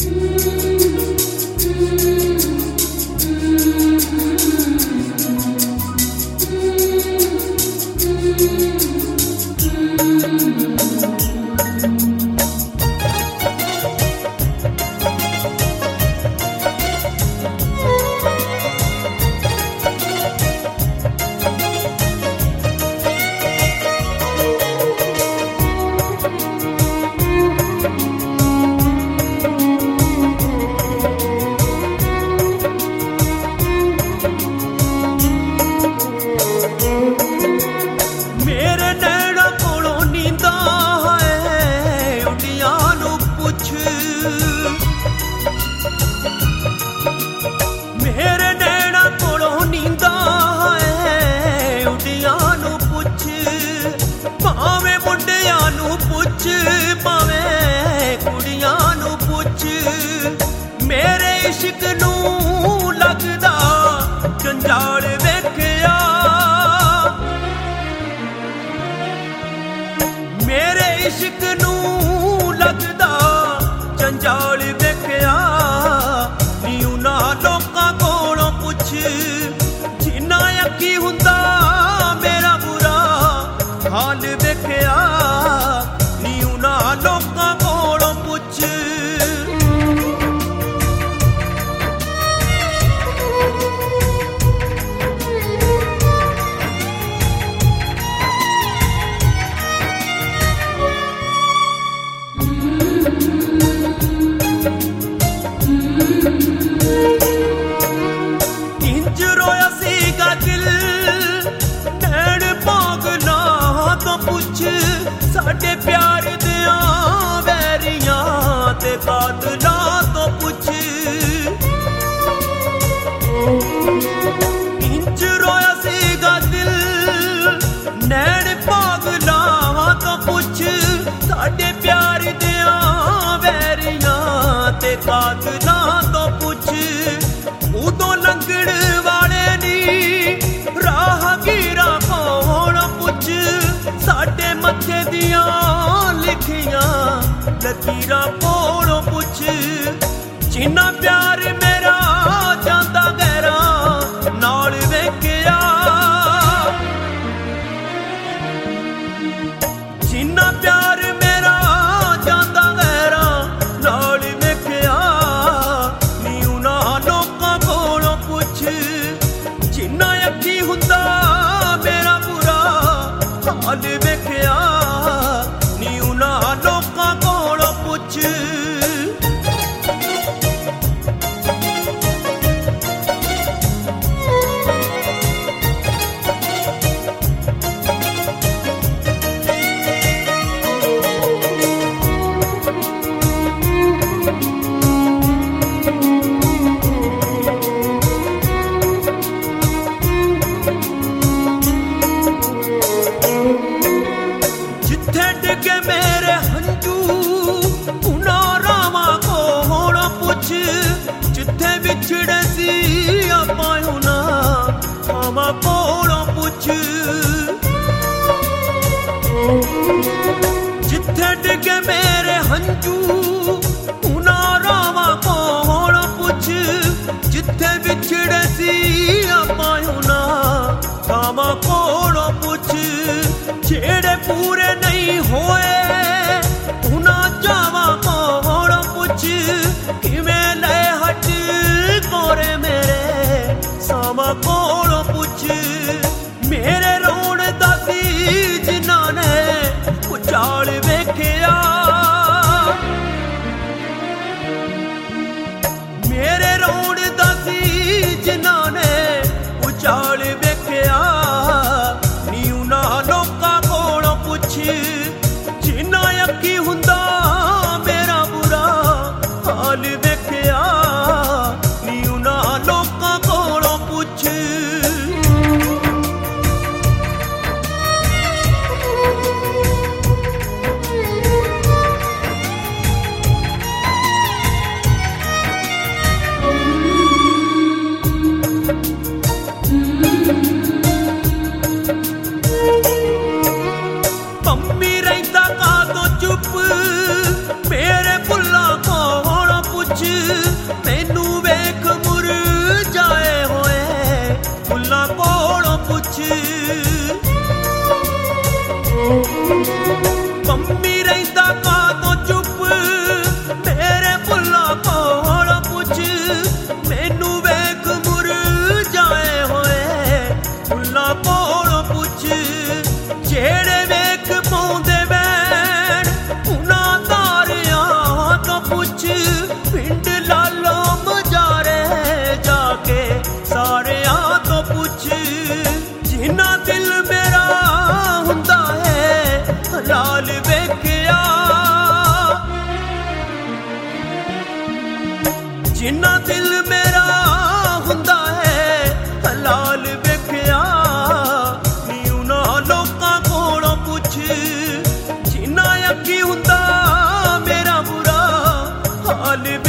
मेरे नैना कोलों नींदा है उडियां नू पुछ, भावें मुंडियां नू पुछ, भावें कुड़ियां नू पुछ। मेरे इश्क नू लगदा जंजाल वेखिया, मेरे इश्क नू लगदा जंजाल वेखिया। नी उन्हां लोकां कोलों पुछ जिन्ना अखी हुंदा मेरा बुरा हाल वेखिया। नी उन्हां लोकां कोलों पुछ। साडे प्यार दियां वैरियां ते कातलां तो पुछ। इंज रोया सीगा दिल नैन पागलां तो पुछ। साडे प्यार दियां वैरियां ते कातलां तो पुछ। उदों लंघण वाले नी राहगीरां कोलों पुछ। साडे मत्थे दियां लिखियां लकीरां कोलों पुछ। जिन्ना प्यार मेरा जांदा गहरा नाल वेखिया, जिन्ना प्यार मेरा जांदा गहरा नाल वेखिया। नी उन्हां लोकां कोलों पुछ जिन्ना अखी हुंदा मेरा बुरा हाल वेखिया। नी उन्हां लोकां कोलों पुछ। जिथे डिगे मेरे हंजू उन्हां रावां कोलों पुछ। जिथे विछड़े सी आपां उन्हां थावां कोलों पुछ। जिथे डिगे मेरे हंजू उन्हां रावां कोलों पुछ। जिथे विछड़े सी आपां उन्हां थावां कोलों पुछ। जेड़े पूरे नहीं होए उन्हां जावां कोलों पुछ। किवें लए हट कोरे मेरे सावां कोलों पुछ। मेरे रोण दा सी जिन्हां ने उजाल वेखिया। जिन्ना दिल मेरा हुंदा है हलाल वेखिया नी उन्हां लोकां कोलों पुछ जिन्ना अखी हुंदा मेरा बुरा हाल